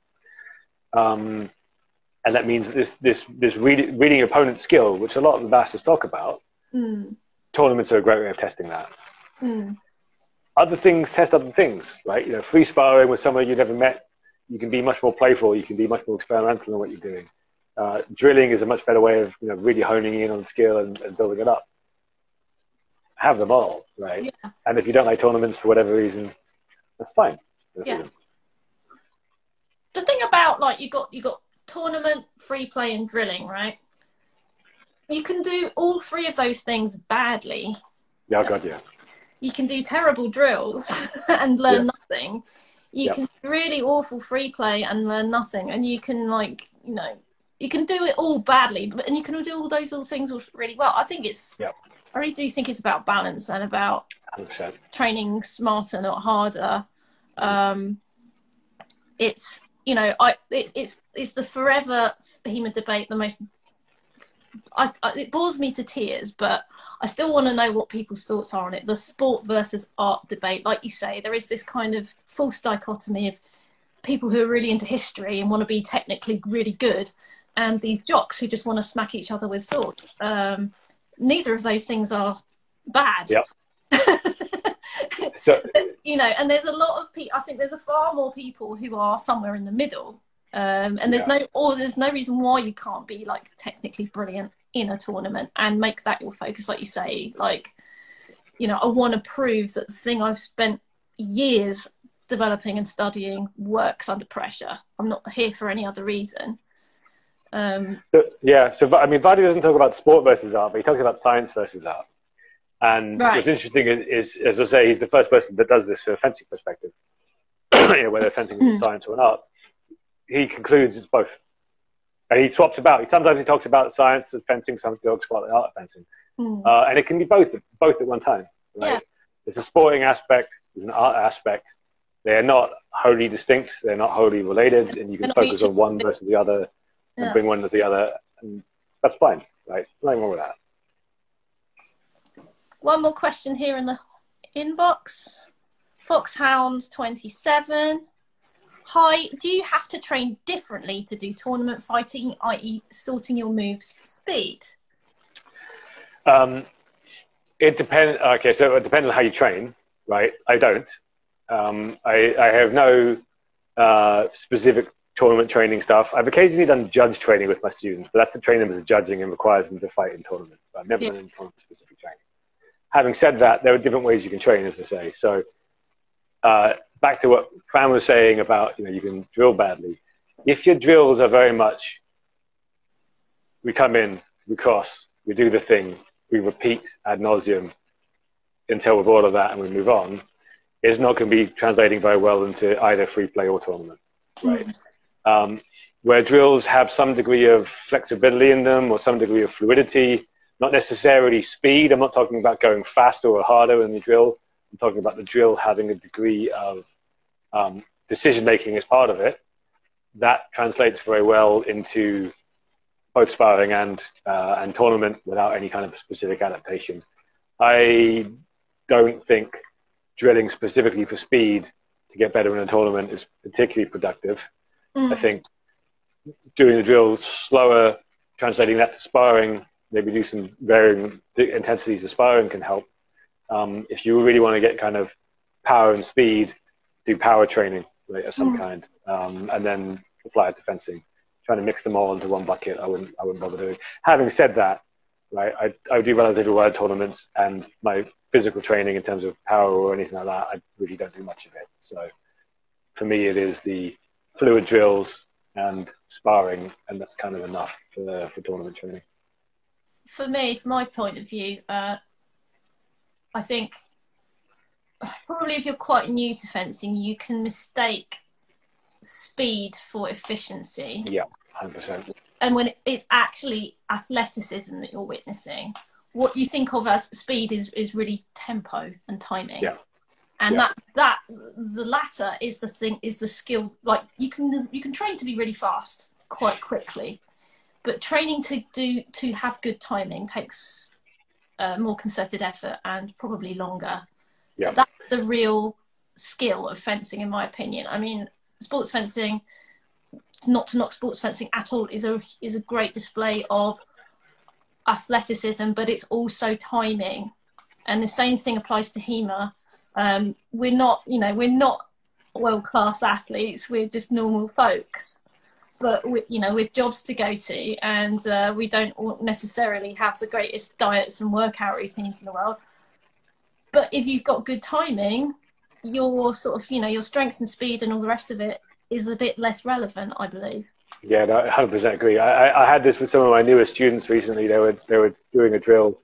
And that means that this reading your opponent's skill, which a lot of the masters talk about, tournaments are a great way of testing that. Other things test other things, right? Free sparring with someone you've never met, you can be much more playful, you can be much more experimental in what you're doing. Drilling is a much better way of really honing in on skill and building it up. Have them all, right? Yeah. And if you don't like tournaments for whatever reason, that's fine. Yeah. The thing about you got tournament, free play, and drilling, right? You can do all three of those things badly. Yeah, God, yeah. You can do terrible drills and learn nothing. You can do really awful free play and learn nothing. And you can you can do it all badly, and you can do all those things really well. I think it's. Yep. I really do think it's about balance and about 100%. Training smarter, not harder. It's it's the forever HEMA debate, the most it bores me to tears, but I still want to know what people's thoughts are on it. The sport versus art debate, like you say, there is this kind of false dichotomy of people who are really into history and want to be technically really good, and these jocks who just want to smack each other with swords. Neither of those things are bad. Yep. So, you know, and there's a lot of people, I think there's a far more people who are somewhere in the middle. And there's no reason why you can't be like technically brilliant in a tournament and make that your focus. Like you say, like, you know, I want to prove that the thing I've spent years developing and studying works under pressure. I'm not here for any other reason. So I mean, Vardy doesn't talk about sport versus art, but he talks about science versus art. And what's interesting is, as I say, he's the first person that does this from a fencing perspective. You know, whether fencing is science or an art, he concludes it's both. And he swaps about. Sometimes he talks about science of fencing, sometimes he talks about the art of fencing. And it can be both at one time. Right? Yeah. There's a sporting aspect, there's an art aspect. They are not wholly distinct, they're not wholly related, and you can focus on one versus the other and bring one to the other, and that's fine, right? Nothing wrong with that. One more question here in the inbox. Foxhounds27. Hi, do you have to train differently to do tournament fighting, i.e. sorting your moves for speed? It depends. Okay, so it depends on how you train, right? I don't. I have no specific tournament training stuff. I've occasionally done judge training with my students, but that's to train them as judging and requires them to fight in tournaments. But I've never done any tournament specific training. Having said that, there are different ways you can train, as I say. So back to what Fran was saying about, you know, you can drill badly. If your drills are very much, we come in, we cross, we do the thing, we repeat ad nauseum until we're bored of that and we move on, it's not going to be translating very well into either free play or tournament, right? Where drills have some degree of flexibility in them or some degree of fluidity, not necessarily speed. I'm not talking about going faster or harder in the drill. I'm talking about the drill having a degree of decision-making as part of it. That translates very well into both sparring and tournament without any kind of specific adaptation. I don't think drilling specifically for speed to get better in a tournament is particularly productive. I think doing the drills slower, translating that to sparring, maybe do some varying intensities of sparring can help. If you really want to get kind of power and speed, do power training, right, of some kind, and then apply it to fencing. Trying to mix them all into one bucket, I wouldn't bother doing. Having said that, right, I do relatively wide tournaments, and my physical training in terms of power or anything like that, I really don't do much of it. So for me, it is the fluid drills and sparring, and that's kind of enough for tournament training. For me, from my point of view, I think probably if you're quite new to fencing, you can mistake speed for efficiency. Yeah, 100%. And when it's actually athleticism that you're witnessing, what you think of as speed is really tempo and timing. Yeah. And that the latter is the thing, is the skill. Like you can train to be really fast quite quickly, but training to have good timing takes more concerted effort and probably longer. Yeah. But that's the real skill of fencing, in my opinion. I mean, sports fencing, not to knock sports fencing at all, is a great display of athleticism, but it's also timing. And the same thing applies to HEMA. We're not world-class athletes. We're just normal folks, but with jobs to go to, and we don't necessarily have the greatest diets and workout routines in the world. But if you've got good timing, your sort of, your strength and speed and all the rest of it is a bit less relevant, I believe. Yeah, no, 100% agree. I had this with some of my newest students recently. They were doing a drill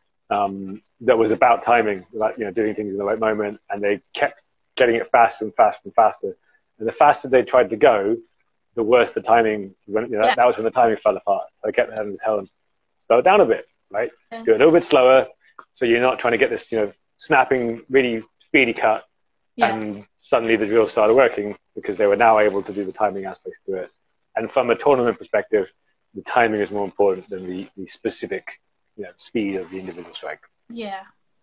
that was about timing, like doing things in the right moment, and they kept getting it faster and faster and faster. And the faster they tried to go, the worse the timing. That was when the timing fell apart. So I kept having to tell them, slow it down a bit, right? Yeah. Do it a little bit slower, so you're not trying to get this, snapping, really speedy cut. Yeah. And suddenly the drill started working because they were now able to do the timing aspects to it. And from a tournament perspective, the timing is more important than the specific, speed of the individual strike. Yeah.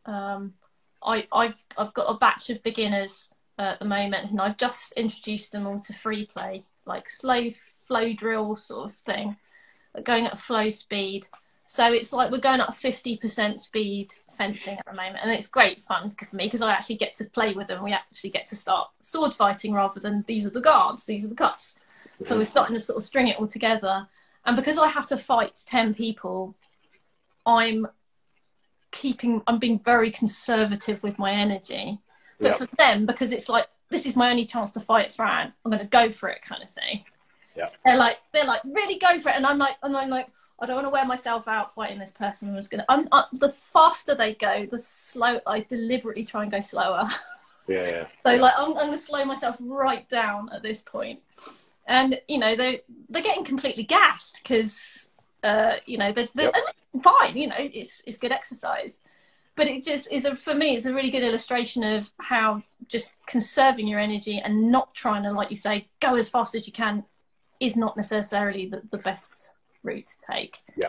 I've got a batch of beginners at the moment, and I've just introduced them all to free play, like slow flow drill sort of thing, going at a flow speed. So it's like we're going at 50% speed fencing at the moment, and it's great fun for me because I actually get to play with them. We actually get to start sword fighting rather than these are the guards, these are the cuts. Mm-hmm. So we're starting to sort of string it all together. And because I have to fight 10 people, I'm being very conservative with my energy. But for them, because it's like, this is my only chance to fight Fran, I'm going to go for it kind of thing. Yeah. They're like, really go for it. And I'm like, I don't want to wear myself out fighting this person. I'm just going to, the faster they go, the slow, I deliberately try and go slower. Yeah. So like, I'm going to slow myself right down at this point. And, they're getting completely gassed because, they're fine, it's good exercise. But it just is, for me, it's a really good illustration of how just conserving your energy and not trying to, like you say, go as fast as you can is not necessarily the best route to take. Yeah.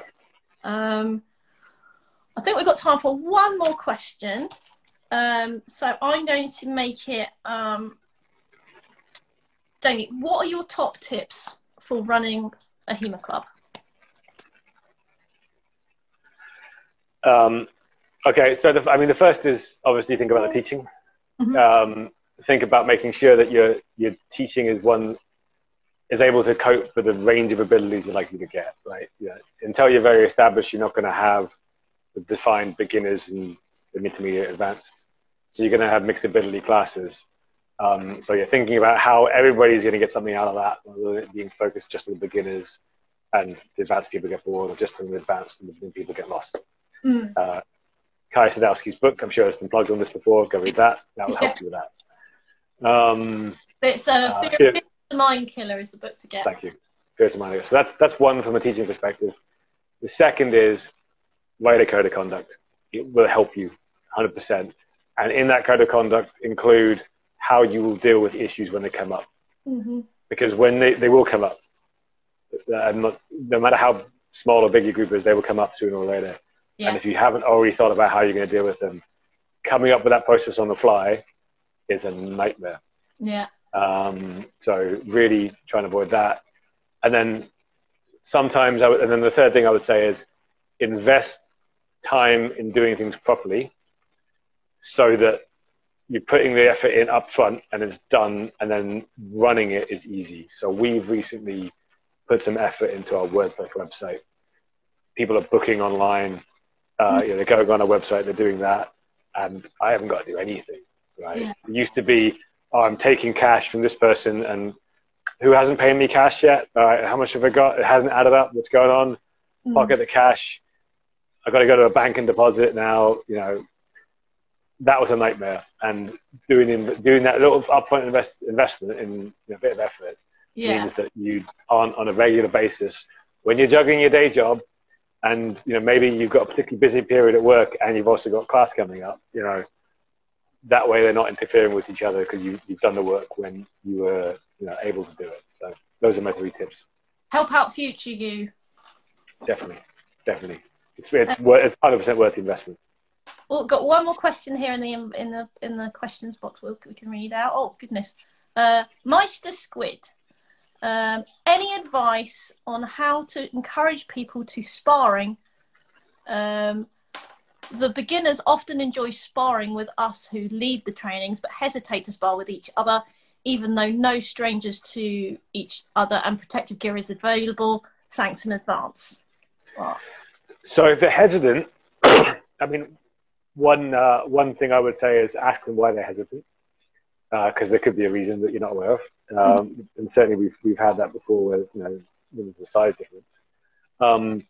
I think we've got time for one more question. So I'm going to make it, Jamie, what are your top tips for running a HEMA club? Okay, so the first is obviously think about the teaching. Mm-hmm. Think about making sure that your teaching is able to cope with the range of abilities you're likely to get, right? Yeah. Until you're very established, you're not going to have the defined beginners and intermediate advanced. So you're going to have mixed ability classes. So you're thinking about how everybody's going to get something out of that, rather than it being focused just on the beginners and the advanced people get bored, or just on the advanced and the people get lost. Mm. Kai Sadowski's book, I'm sure it's been plugged on this before. Go read that. That will help you with that. It's Fear of the Mind Killer is the book to get. Thank you. Fear of the Mind Killer. So that's one from a teaching perspective. The second is write a code of conduct. It will help you 100%. And in that code of conduct include how you will deal with issues when they come up. Mm-hmm. Because when they will come up, no matter how small or big your group is, they will come up sooner or later. Yeah. And if you haven't already thought about how you're going to deal with them, coming up with that process on the fly is a nightmare. Yeah. So really try and avoid that. And then sometimes, and then the third thing I would say is invest time in doing things properly so that you're putting the effort in up front and it's done, and then running it is easy. So we've recently put some effort into our WordPress website. People are booking online. They're going on a website, they're doing that, and I haven't got to do anything, right? Yeah. It used to be, I'm taking cash from this person, and who hasn't paid me cash yet? All right, how much have I got? It hasn't added up. What's going on? Pocket the cash. I've got to go to a bank and deposit now. That was a nightmare. And doing that little upfront investment in a bit of effort means that you aren't on a regular basis. When you're juggling your day job, and maybe you've got a particularly busy period at work, and you've also got class coming up. That way they're not interfering with each other because you've done the work when you were able to do it. So those are my 3 tips. Help out future you. Definitely. It's 100% worth the investment. Well, got one more question here in the questions box we can read out. Oh goodness, Meister Squid. Any advice on how to encourage people to sparring? The beginners often enjoy sparring with us who lead the trainings, but hesitate to spar with each other, even though no strangers to each other and protective gear is available. Thanks in advance. Wow. So if they're hesitant, one thing I would say is ask them why they're hesitant, because there could be a reason that you're not aware of. And certainly we've had that before with the size difference.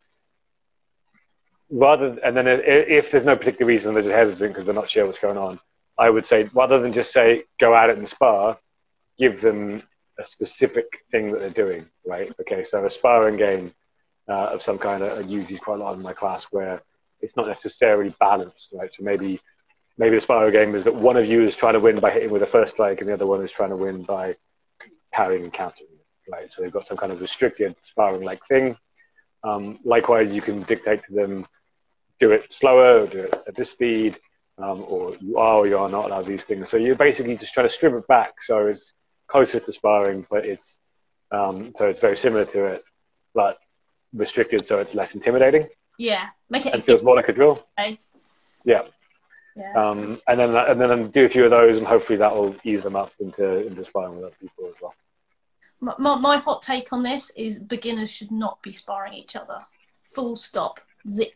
If there's no particular reason they're just hesitant because they're not sure what's going on, I would say rather than just say go at it and spar, give them a specific thing that they're doing. Right? Okay, so a sparring game of some kind I use these quite a lot in my class where it's not necessarily balanced. Right? So maybe the sparring game is that one of you is trying to win by hitting with a first strike and the other one is trying to win by parrying and countering. Right? So they've got some kind of restricted sparring-like thing. Likewise, you can dictate to them, do it slower, or do it at this speed, or you are or you are not allowed these things. So you're basically just trying to strip it back so it's closer to sparring, but it's very similar to it, but restricted so it's less intimidating. Yeah, make it. And feels more like a drill. Okay. Yeah. Yeah. And then do a few of those, and hopefully that will ease them up into sparring with other people as well. My hot take on this is beginners should not be sparring each other. Full stop. Zip.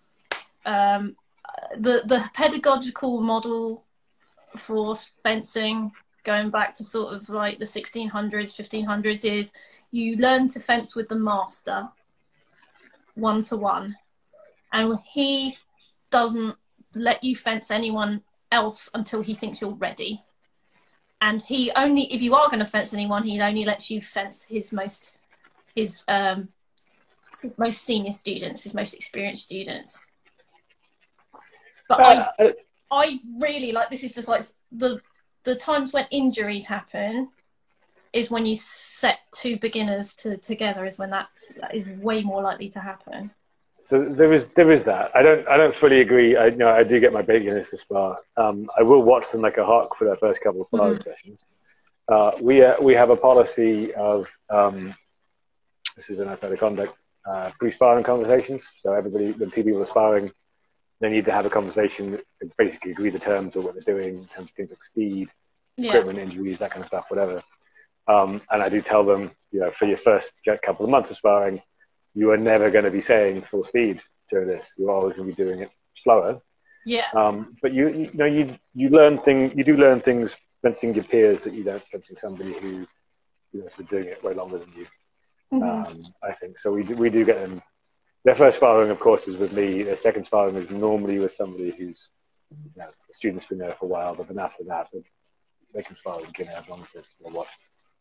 The pedagogical model for fencing, going back to sort of like the 1600s, 1500s, is you learn to fence with the master, 1-to-1, and he doesn't let you fence anyone else until he thinks you're ready. And he only, if you are going to fence anyone, he only lets you fence his most senior students, his most experienced students. But I really like, this is just like the times when injuries happen is when you set two beginners together, is when that is way more likely to happen. So there is that. I don't fully agree. I do get my beginners to spar. I will watch them like a hawk for their first couple of sparring sessions. We have a policy of this is an athletic conduct pre-sparring conversations. So everybody, when two people are sparring, they need to have a conversation, basically agree the terms of what they're doing in terms of things like speed, equipment, injuries, that kind of stuff, whatever. And I do tell them, for your first couple of months of sparring, you are never going to be saying full speed during this. You're always going to be doing it slower. Yeah. But you learn things. You do learn things fencing your peers that you don't fencing somebody who has been doing it way longer than you. I think so. We do get them. Their first sparring, of course, is with me. Their second sparring is normally with somebody who's the student's been there for a while. But then after that, they can spar with a beginner as long as they're watched.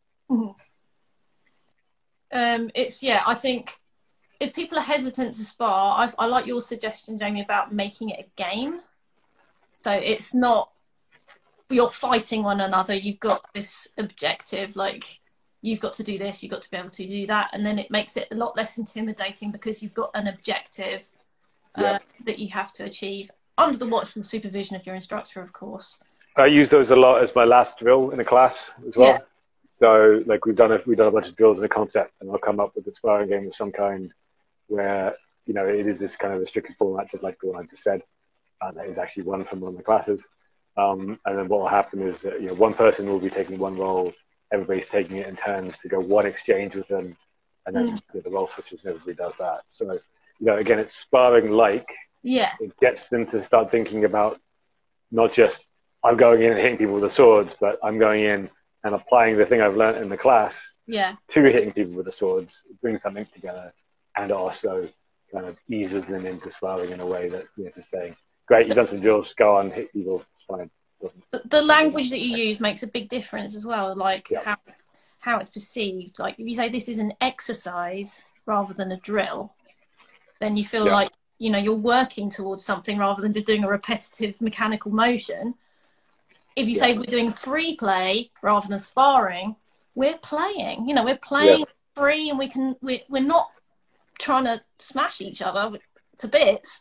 I think if people are hesitant to spar, I like your suggestion, Jamie, about making it a game. So it's not you're fighting one another. You've got this objective, like you've got to do this, you've got to be able to do that, and then it makes it a lot less intimidating because you've got an objective that you have to achieve under the watchful supervision of your instructor, of course. I use those a lot as my last drill in a class as well. So, like we've done a bunch of drills in a concept, and I'll come up with a sparring game of some kind where it is this kind of restricted format, just like the one I just said, and that is actually one from one of my classes. And then what will happen is that one person will be taking one role, everybody's taking it in turns to go one exchange with them, and then the role switches, and everybody does that. So again, it's sparring like. Yeah. It gets them to start thinking about not just I'm going in and hitting people with the swords, but I'm going in and applying the thing I've learned in the class to hitting people with the swords. It brings something together, and also kind of eases them into sparring in a way that just saying, great, you've done some drills, go on, hit people, it's fine. The language that you use makes a big difference as well, like how it's perceived. Like if you say this is an exercise rather than a drill, then you feel like you're working towards something rather than just doing a repetitive mechanical motion. If you say we're doing free play rather than sparring, we're playing. We're playing free, and we're not trying to smash each other to bits.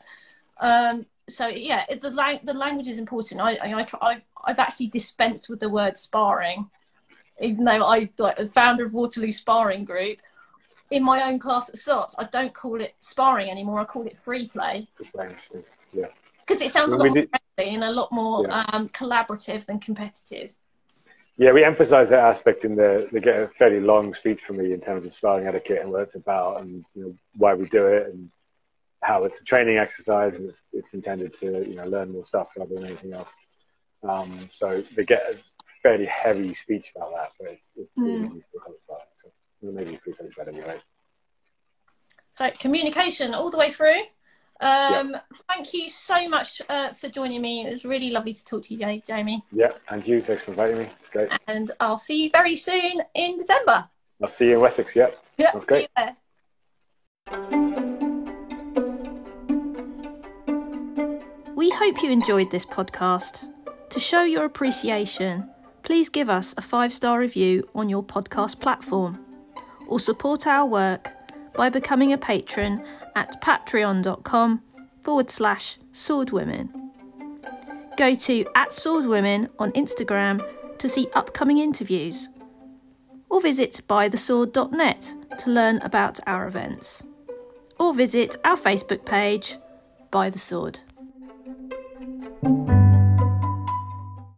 The language is important. I've actually dispensed with the word sparring, even though I'm like the founder of Waterloo Sparring Group. In my own class at SOTS, I don't call it sparring anymore. I call it free play. Because it sounds a lot more friendly and a lot more collaborative than competitive. Yeah, we emphasise that aspect in they get a fairly long speech from me in terms of sparring etiquette and what it's about, and why we do it, and how it's a training exercise, and it's intended to learn more stuff rather than anything else. So they get a fairly heavy speech about that, but it's really easy to come about. So maybe free play is better anyway. So communication all the way through. Thank you so much for joining me. It was really lovely to talk to you, Jamie. Yeah, and you. Thanks for inviting me. It's great. And I'll see you very soon in December. I'll see you in Wessex. Yeah. That's great. See you there. We hope you enjoyed this podcast. To show your appreciation, please give us a 5-star review on your podcast platform, or support our work by becoming a patron at patreon.com/swordwomen. Go to @swordwomen on Instagram to see upcoming interviews, or visit bythesword.net to learn about our events, or visit our Facebook page, By the Sword.